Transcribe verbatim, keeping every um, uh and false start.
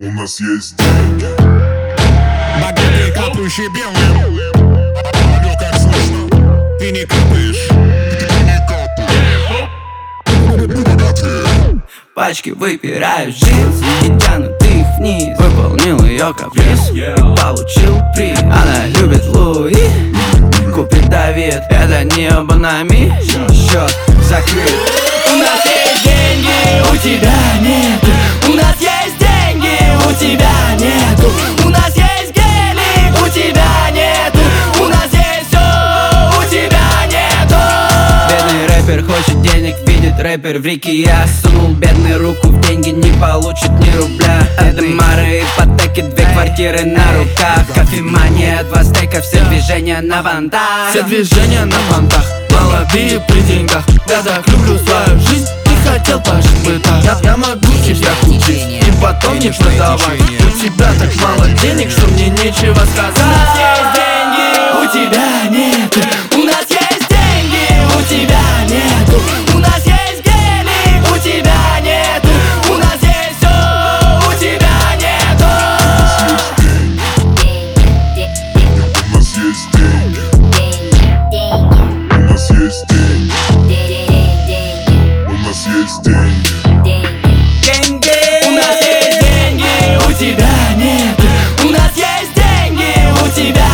У нас есть деньги. Богатые, капающие белым. Алло, как слышно? Ты не капаешь. Ты не капаешь. Мы богатые. Пачки выпираю джинс и тянут их вниз. Выполнил ее каприз и получил приз. Она любит Луи, купит Давид. Это не абонами, счет закрыт. У нас есть деньги, у тебя нет. У нас есть деньги, у тебя нет. У нас есть гелик, у тебя нет. У нас есть все, у тебя нету. Бедный рэпер хочет денег, видит рэпер в реке. Я сунул бедный руку в деньги, не получит ни рубля. Это Мары, ипотеки, две квартиры на руках. Кофемания, два стейка, все движения на понтах. Все движения на понтах, молодые при деньгах. Я так люблю свою жизнь, не хотел пожить бы так. Я, я могу тебя купить и потом не продавать. У тебя так мало денег, что мне нечего сказать. У нас есть деньги, у тебя нет. У нас есть деньги, у тебя нет. У нас есть гелик, у тебя нет. У нас есть все, у тебя нету. У нас есть деньги. У нас есть деньги. У нас есть деньги. Деньги. У нас есть деньги, у тебя нет. У нас есть деньги, у тебя